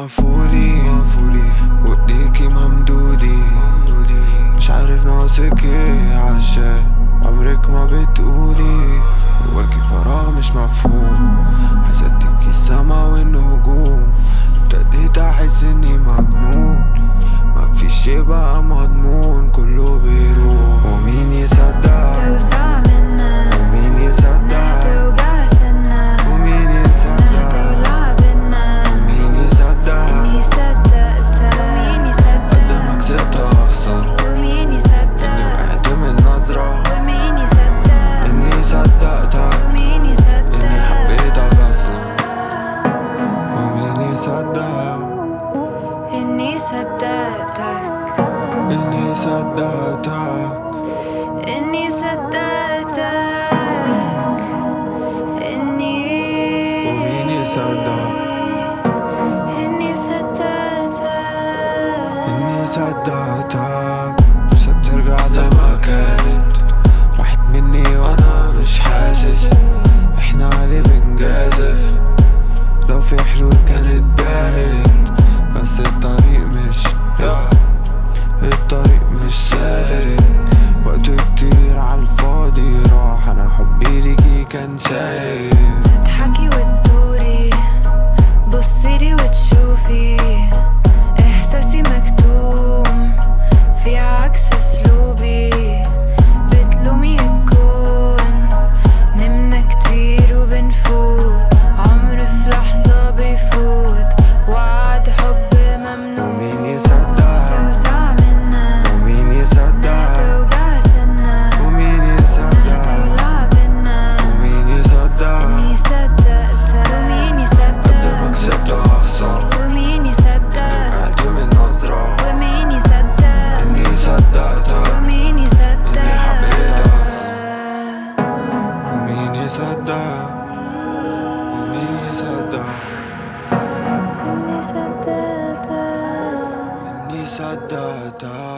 مقفولي وايديكي ممدودي، مش عارف ناقصك ايه عشان عمرك ما بتقولي. جواكي فراغ مش مفهوم، عايز اديكي السما والنجوم، ابتديت احس اني مجنون، مفيش شي بقى مضمون، كله بيروح ومين يصدق، توسع منا ومين يصدق، توجع سنة، ومين يصدق، تولع بنا، ومين يصدق، إني صدقتك، ومين يصدق قد ما كسبت اخسر، ومين يصدق اني وقعت من نظرة، ومين يصدق اني صدقتك، ومين يصدق اني حبيتك اصلا، ومين يصدق، إني صدقتك، اني صدقتك، إني صدقتك، ومين يصدق، إني صدقتك، اني صدقتك. مش هترجع زي ما كانت، راحت مني وانا مش حاسس، احنا علي بنجازف، لو في حلول كانت بانت، بس الطريق مش سالك، وقت كتير عالفاضي راح، انا حبي ليكي كان سايب. تضحكي وتدوري، بصيلي وتشوفي، احساسي مكتوم في عكس اسلوبي، بتلومي الكون، نمنا كتير وبنفوق، عمر في لحظة بيفوت، وعد حب ممنوع، ومين يصدق، توسع منا، ومين يصدق، توجع سنة، ومين يصدق، تولع بنا، ومين يصدق، إني صدقتك، ومين قد ما يصدق كسبت اخسر، ومين يصدق وقعت من نظرة، ومين يصدق اني صدقتك، ومين يصدق اني حبيتك اصلا، ومين يصدق، ومين يصدق، إني صدقتك اني صدقتك.